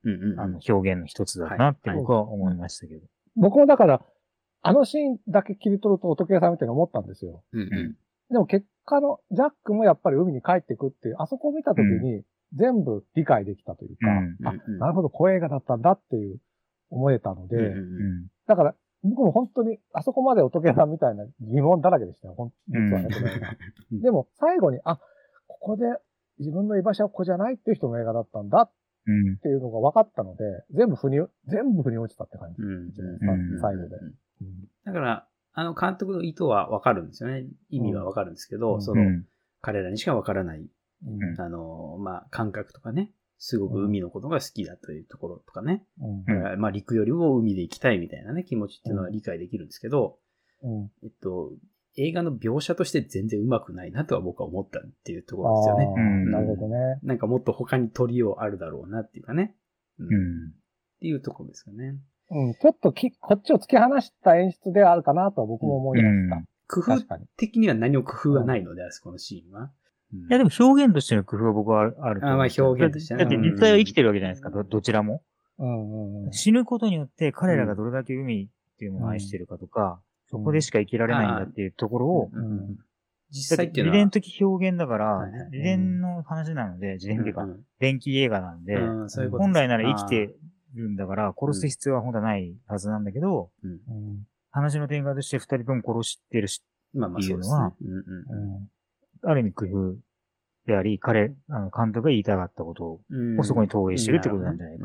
表現の一つだなって僕は思いましたけど。 僕もだから、あのシーンだけ切り取ると仏さんみたいに思ったんですよ。でも結果の、ジャックもやっぱり海に帰ってくっていう、あそこを見たときに全部理解できたというか、なるほど、こういう映画だったんだっていう思えたので、だから僕も本当にあそこまで仏さんみたいな疑問だらけでしたよ、実はね、この映画。でも最後に、ここで自分の居場所はここじゃないっていう人の映画だったんだっていうのが分かったので、全部腑に落ちたって感じ。最後で。 だから、監督の意図は分かるんですよね。意味は分かるんですけど、彼らにしか分からない、感覚とかね、すごく海のことが好きだというところとかね、陸よりも海で行きたいみたいなね、気持ちっていうのは理解できるんですけど、映画の描写として全然うまくないなとは僕は思ったっていうところですよね。 なるほどね。 なんかもっと他に取りようあるだろうなっていうかね。っていうところですよね。 ちょっとこっちを突き放した演出ではあるかなとは僕も思いました。 工夫的には何も工夫はないので、あそこのシーンは。 いやでも表現としての工夫は僕はあると思う。 表現としてね。 だって実際は生きてるわけじゃないですか、どちらも。死ぬことによって彼らがどれだけ海っていうものを愛してるかとか、そこでしか生きられないんだっていうところを、 実際っていうのは。 自伝的表現だから、自伝の話なので、自伝っていうか、電気映画なんで、本来なら生きてるんだから、殺す必要は本当はないはずなんだけど、話の展開として二人とも殺してるしっていうのは、ある意味工夫であり、監督が言いたかったことをそこに投影してるってことなんじゃないか。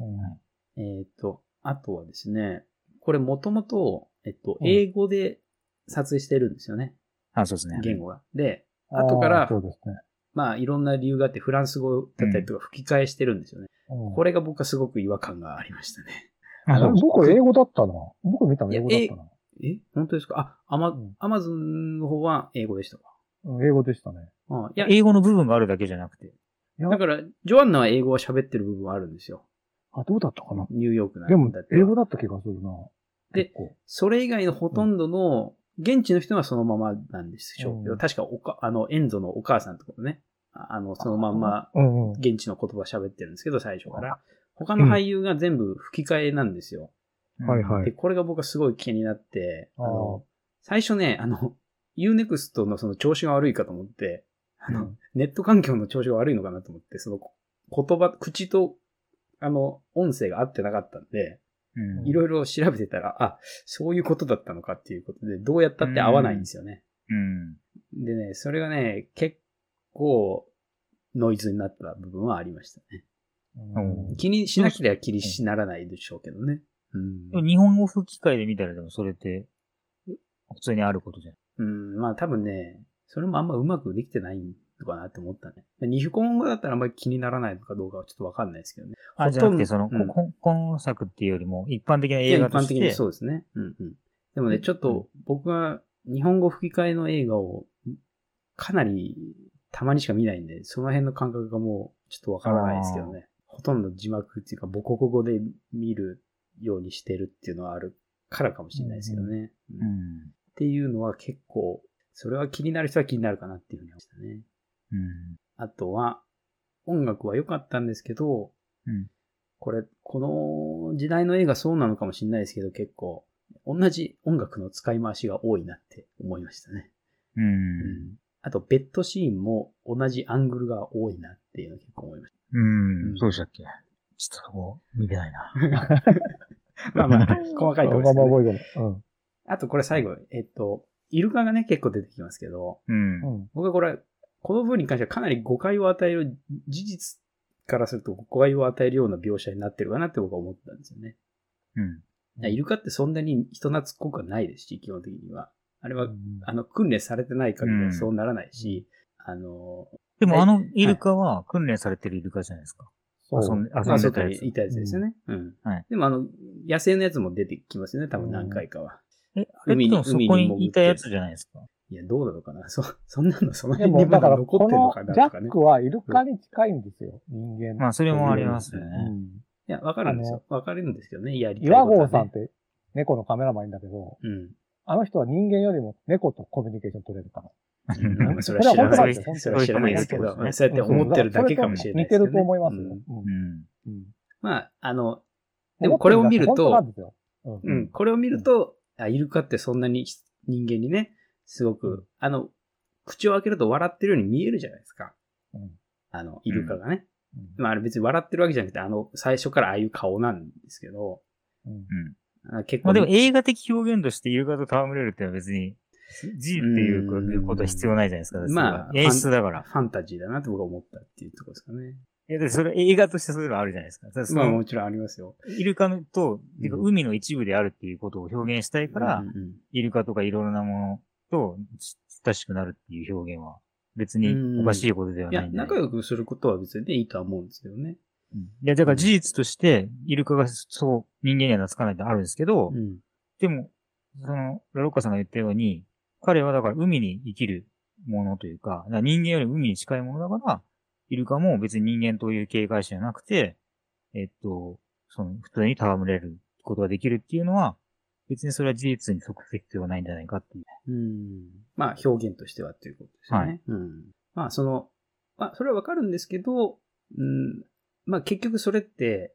あとはですね、これもともと、英語で撮影してるんですよね。 そうですね。 言語が。で、後から、いろんな理由があってフランス語だったりとか吹き替えしてるんですよね。これが僕はすごく違和感がありましたね。 僕英語だったな。僕見たの英語だったな。 本当ですか？アマゾンの方は英語でしたか？ 英語でしたね。 英語の部分があるだけじゃなくて。 だから、ジョアンナは英語は喋ってる部分はあるんですよ。 どうだったかな？ ニューヨークなんでも、英語だった気がするな。 で、それ以外のほとんどの、現地の人はそのままなんですよ。確かエンゾのお母さんとかね、そのまんま、現地の言葉喋ってるんですけど、最初から。他の俳優が全部吹き替えなんですよ。で、これが僕はすごい気になって、最初ね、Unext のその調子が悪いかと思って、ネット環境の調子が悪いのかなと思って、その言葉、口と、音声が合ってなかったんで、いろいろ調べてたら、そういうことだったのかっていうことで、どうやったって合わないんですよね。でね、それがね、結構ノイズになった部分はありましたね。気にしなければ気にならないでしょうけどね。 日本語吹き替えで見たらでもそれって普通にあることじゃん。 多分ね、それもあんまうまくできてないのかなって思ったね。日本語だったらあんまり気にならないのかどうかはちょっとわかんないですけどね。 じゃなくて今作っていうよりも一般的な映画として。 一般的にそうですね。でもね、ちょっと僕は日本語吹き替えの映画をかなりたまにしか見ないんで、その辺の感覚がもうちょっとわからないですけどね。ほとんど字幕っていうか母国語で見るようにしてるっていうのはあるからかもしれないですけどね。っていうのは結構、それは気になる人は気になるかなっていうふうに思いましたね。あとは、音楽は良かったんですけど、この時代の映画そうなのかもしれないですけど、結構、同じ音楽の使い回しが多いなって思いましたね。あと、ベッドシーンも同じアングルが多いなっていうのを結構思いました。 そうでしたっけ？ちょっとこう、見てないな。 細かいところですね。あとこれ最後、イルカがね、結構出てきますけど、僕はこの部分に関してはかなり誤解を与える、事実からすると誤解を与えるような描写になってるかなって僕は思ったんですよね。イルカってそんなに人懐っこくはないですし、基本的には。あれは、訓練されてない限りはそうならないし、 でもイルカは訓練されてるイルカじゃないですか。遊んでたやつ。 いたやつですよね。でも野生のやつも出てきますよね、多分何回かは。 海にそこにいたやつじゃないですか。 いや、どうなのかな。そんなの、その辺にまだ残ってるのかなとかね。 ジャックはイルカに近いんですよ、人間。 それもありますよね。 いや、わかるんですよ。わかるんですけどね、 岩合さんって猫のカメラマンいんだけど、あの人は人間よりも猫とコミュニケーション取れるから。 それは知らないです。それは知らないですけど、そうやって思ってるだけかもしれないですけど。 似てると思いますよ。 まあ、でもこれを見ると、これを見ると、イルカってそんなに人間にね、すごく、口を開けると笑ってるように見えるじゃないですか。イルカがね。まあ、別に笑ってるわけじゃなくて、最初からああいう顔なんですけど、 結構。まあでも映画的表現としてイルカと戯れるってのは別に、G っていうことは必要ないじゃないですか。まあ、演出だから。 ファンタジーだなって僕は思ったっていうところですかね。 で、それ映画としてそういうのあるじゃないですか。 まあもちろんありますよ。 イルカと、海の一部であるっていうことを表現したいから、イルカとかいろいろなものと親しくなるっていう表現は別におかしいことではないんで。 いや、仲良くすることは別にいいとは思うんですけどね。 いや、だから事実として、イルカがそう、人間には懐かないってあるんですけど、でも、ラロッカさんが言ったように、彼はだから海に生きるものというか、人間より海に近いものだから、イルカも別に人間という警戒心じゃなくて、普通に戯れることができるっていうのは、別にそれは事実に即す必要はないんじゃないかっていう。 まあ、表現としてはっていうことですよね。はい。まあ、それはわかるんですけど、まあ、結局それって、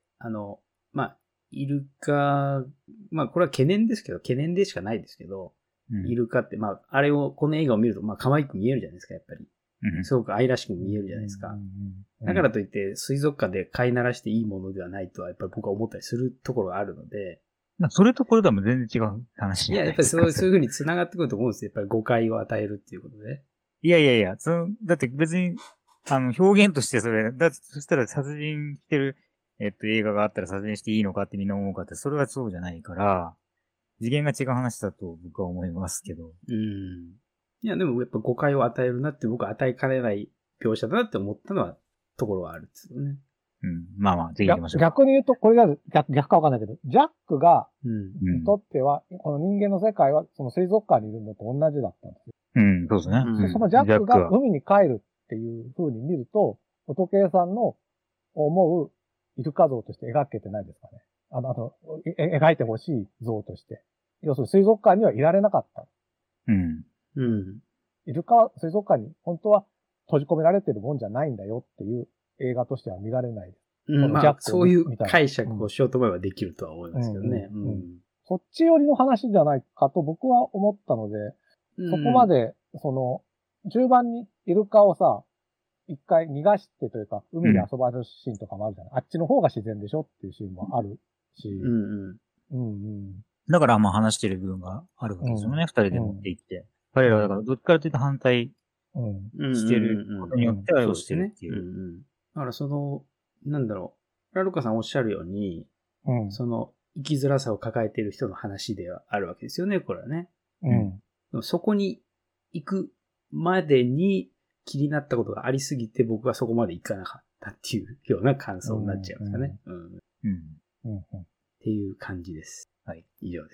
まあ、イルカ、まあ、これは懸念でしかないですけど、イルカって、まあ、この映画を見ると、まあ、可愛く見えるじゃないですか、やっぱり。すごく愛らしく見えるじゃないですか。だからといって、水族館で飼いならしていいものではないとは、やっぱり僕は思ったりするところがあるので。 それとこれとは全然違う話。 いや、やっぱりそういう風に繋がってくると思うんですよ。やっぱり誤解を与えるっていうことで。 いや、だって別に、表現としてそしたら殺人してる、映画があったら殺人していいのかってみんな思うかって、それはそうじゃないから、次元が違う話だと僕は思いますけど。 いや、でもやっぱ誤解を与えるなって僕は与えかねない描写だなって思ったのは、ところはあるんですよね。 まあ、次行きましょう。 逆に言うと、これが逆かわかんないけど、ジャックが、にとっては、この人間の世界は、その水族館にいるのと同じだったんですよ。 そうですね。 そのジャックが海に帰るっていう風に見ると、仏さんの思うイルカ像として描けてないですかね。描いてほしい像として。要するに水族館にはいられなかった。イルカは水族館に本当は閉じ込められてるもんじゃないんだよっていう映画としては見られないです。 まあ、そういう解釈をしようと思えばできるとは思いますけどね。 そっち寄りの話じゃないかと僕は思ったので、そこまで、中盤にイルカをさ、一回逃がしてというか、海で遊ばれるシーンとかもあるじゃない。あっちの方が自然でしょっていうシーンもあるし。 だからまあ話してる部分があるわけですよね。二人で持って行って。彼らはだからどっちからというと反対してることによってはしてるっていう。 だからなんだろう。ラルカさんおっしゃるように、生きづらさを抱えている人の話ではあるわけですよね、これはね。そこに行くまでに気になったことがありすぎて僕はそこまで行かなかったっていうような感想になっちゃいますかね。っていう感じです。はい。以上です。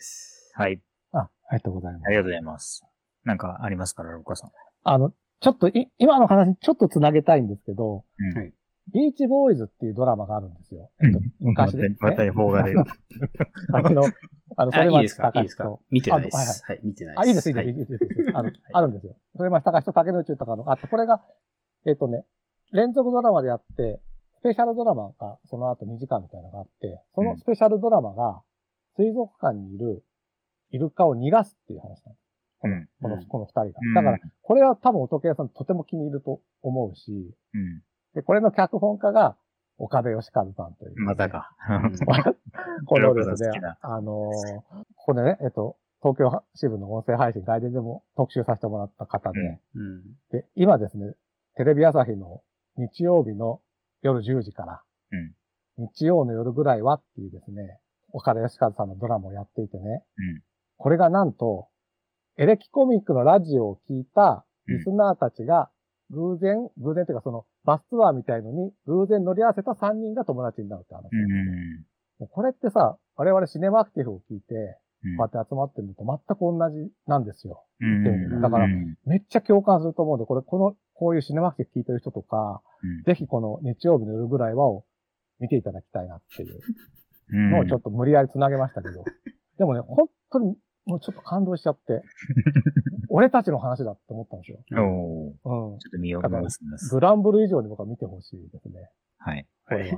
はい。 ありがとうございます。 ありがとうございます。なんかありますか、ラルカさん。 ちょっと今の話ちょっとつなげたいんですけど、ビーチボーイズっていうドラマがあるんですよ。昔で、ね。 また方が出る。 それいいですか？いいですか？見てないです。はい、見てないです。 いいです。あるんですよ。それ高橋と竹野内とかのあって、これが、連続ドラマでやって、スペシャルドラマがその後2時間みたいなのがあって、そのスペシャルドラマが、水族館にいるイルカを逃がすっていう話なんです。この二人が。だから、これは多分音系さんとても気に入ると思うし、で、これの脚本家が岡部義和さんという、 またか。 このですね、ここでね、東京支部の音声配信外伝でも特集させてもらった方で、で、今ですね、テレビ朝日の日曜日の夜10時から、日曜の夜ぐらいはっていうですね、岡田義和さんのドラマをやっていてね、これがなんと、エレキコミックのラジオを聞いたリスナーたちが偶然というかバスツアーみたいのに偶然乗り合わせた3人が友達になるって話。これってさ、我々シネマアクティブを聞いて、こうやって集まってるのと全く同じなんですよ。だから、めっちゃ共感すると思うんで、こういうシネマアクティブ聞いてる人とか、ぜひこの日曜日の夜ぐらいはを見ていただきたいなっていうのをちょっと無理やり繋げましたけど。でもね、本当にもうちょっと感動しちゃって、俺たちの話だって思ったんですよ。 ちょっと見ようと思います。 グランブル以上に僕は見てほしいですね。 はい。 これは。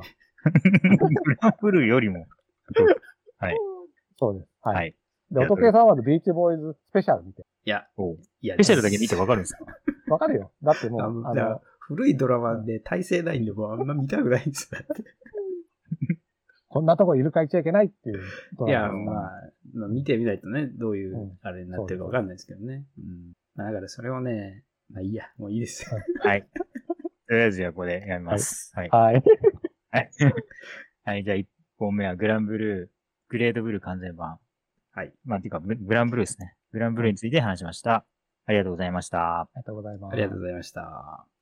グランブルーよりも。はい。 そうです。はい。で、おとけさんはビーチボーイズスペシャル見て。 いや、 スペシャルだけ見てわかるんですか？ わかるよ。だってもう、 古いドラマで体制ないんで、もうあんま見たくないんですよ。 こんなとこいるかいちゃいけないっていうドラマ。いや、まあ、見てみないとね、どういう、あれになってるかわかんないですけどね。だからそれをね、まあいいや、もういいですよ。 はい。とりあえずじゃあここでやります。 はい。はい。 はい。じゃあ1本目はグラデートブルー完全版。はい。まあ、ていうか、グランブルーですね。グランブルーについて話しました。ありがとうございました。 ありがとうございます。 ありがとうございました。